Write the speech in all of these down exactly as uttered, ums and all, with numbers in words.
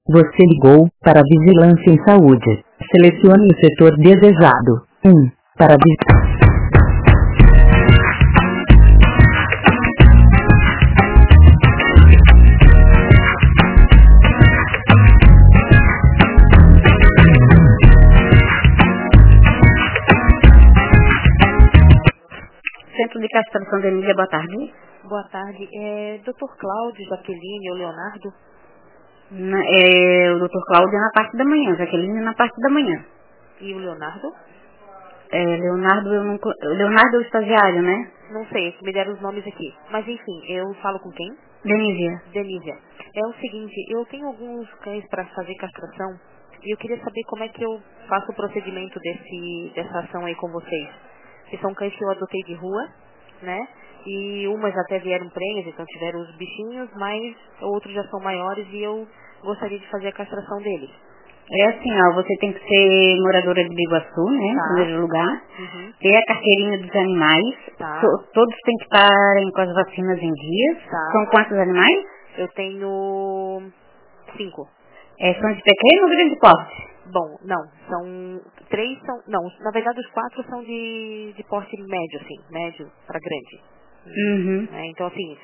Você ligou para a Vigilância em Saúde. Selecione o setor desejado. um. Para vi- Centro de Castração de Emília, boa tarde. Boa tarde. É doutor Cláudio, Jaqueline ou Leonardo? Na- é, o doutor Cláudio é na parte da manhã, Jaqueline é na parte da manhã. E o Leonardo? É, Leonardo, eu não, co- Leonardo é o estagiário, né? Não sei, me deram os nomes aqui. Mas enfim, eu falo com quem? Denise. Denívia. É o seguinte, eu tenho alguns cães para fazer castração e eu queria saber como é que eu faço o procedimento desse, dessa ação aí com vocês. Que são cães que eu adotei de rua, né? E umas até vieram prenhas, então tiveram os bichinhos, mas outros já são maiores e eu gostaria de fazer a castração deles. É assim, ó, você tem que ser moradora de Biguaçu, né, em Tá. primeiro lugar, Uhum. ter a carteirinha dos animais, Tá. to- todos têm que estarem com as vacinas em dias. Tá. São quantos animais? Eu tenho cinco. É, são de pequeno ou grande porte? Bom, não, são três são, não, na verdade os quatro são de, de porte médio, assim, médio para grande. Uhum. Né? Então assim,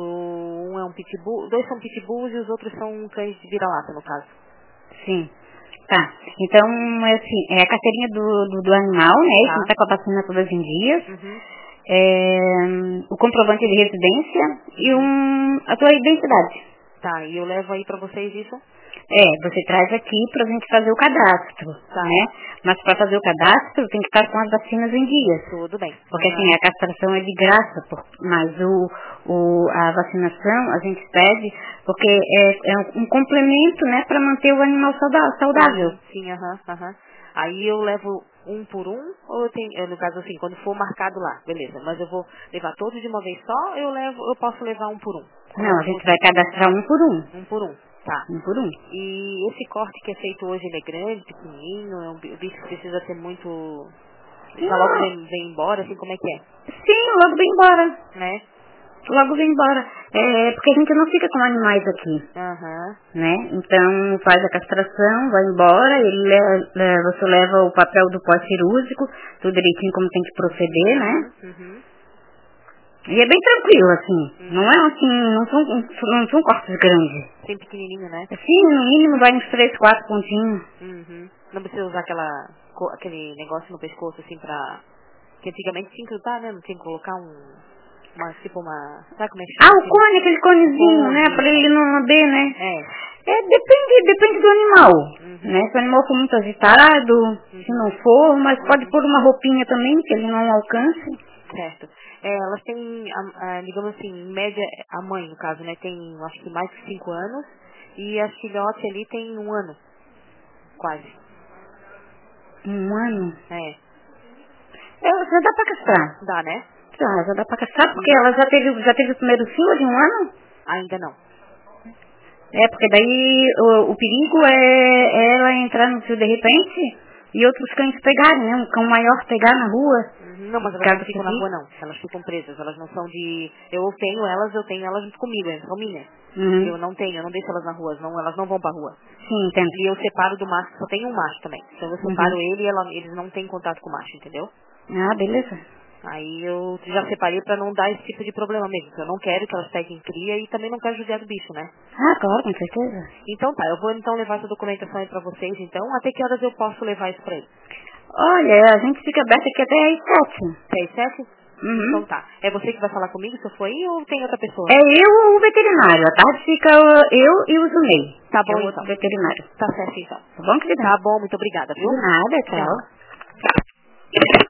o, um é um pitbull, dois são pitbulls e os outros são cães de vira-lata, no caso. Sim. Tá. Então, é assim, é a carteirinha do, do, do animal, né? Tá. Que tá com a vacina todas em dias. Uhum. É, o comprovante de residência e um, a tua identidade. Tá, e eu levo aí pra vocês isso? É, você traz aqui pra gente fazer o cadastro, Tá. né? Mas para fazer o cadastro tem que estar com as vacinas em dias. Tudo bem. Porque Uhum. assim, a castração é de graça, por- mas o, o, a vacinação a gente pede porque é, é um, um complemento, né, para manter o animal sauda- saudável. Sim, sim, aham, aham. Aí eu levo um por um, ou eu tenho, eu, no caso assim, quando for marcado lá, beleza, mas eu vou levar todos de uma vez só, eu levo, eu posso levar um por um. Como é Não, a que gente funciona? vai cadastrar um por um. Um por um, tá. Um por um. E esse corte que é feito hoje, ele é grande, pequenininho, é um bi- bicho que precisa ter muito... Já logo Não, vem, vem embora, assim, como é que é? sim, logo vem embora. Né? Logo vem embora. É, porque a gente não fica com animais aqui, Aham, né? Então faz a castração, vai embora, ele le- le- você leva o papel do pós-cirúrgico, tudo direitinho como tem que proceder, né? uhum, E é bem tranquilo, assim. uhum. Não é assim, não são, não são cortes grandes. Bem pequenininho, né? Assim, no mínimo vai uns três, quatro pontinhos. Uhum. Não precisa usar aquela, co- aquele negócio no pescoço, assim, pra... Que antigamente tinha que usar, né? Não tinha que colocar um... Uma, tipo uma... Sabe como é que Ah, chama? o cone, aquele conezinho, Cone. né? Pra ele não lamber, né? É. É, depende, depende do animal, Uhum. né? Se o animal for muito agitado, se não for, mas pode Uhum. pôr uma roupinha também, que ele não alcance. Certo. É, elas têm, a- a, digamos assim, em média, a mãe, no caso, né? Tem, acho que mais de cinco anos. E a filhote ali tem um ano. Quase. Um ano. É. É, já dá pra castrar. Dá, né? Já, já dá pra castrar, porque ela já teve, já teve o primeiro fio de um ano. Ainda não. É, porque daí o, o perigo é, é ela entrar no fio de repente e outros cães pegarem, né? Um cão maior pegar na rua. Uhum. Não, mas elas Caso não que ficam na fique. rua, não. Elas ficam presas. Elas não são de... Eu tenho elas, eu tenho elas junto comigo. Elas são minhas. Uhum. Eu não tenho, eu não deixo elas na rua. Não, elas não vão pra rua. Sim, entendo. E eu separo do macho, só tem um macho também. Então eu separo Uhum. ele e ela, eles não têm contato com o macho, entendeu? Ah, beleza. Aí eu já separei pra não dar esse tipo de problema mesmo. Porque eu não quero que elas peguem cria e também não quero judiar do bicho, né? Ah, claro, com certeza. Então tá, eu vou então levar essa documentação aí pra vocês, então. Até que horas eu posso levar isso pra ele? Olha, a gente fica aberto aqui até às sete. Até às sete? Uhum. Então tá. É você que vai falar comigo se eu for aí ou tem outra pessoa? É eu ou o veterinário. À tarde fica uh, eu e o Zunei. Tá É bom o outro então. veterinário. Tá certo então. Tá bom, querida? Tá bom, muito obrigada, viu? De nada, tchau. Tchau.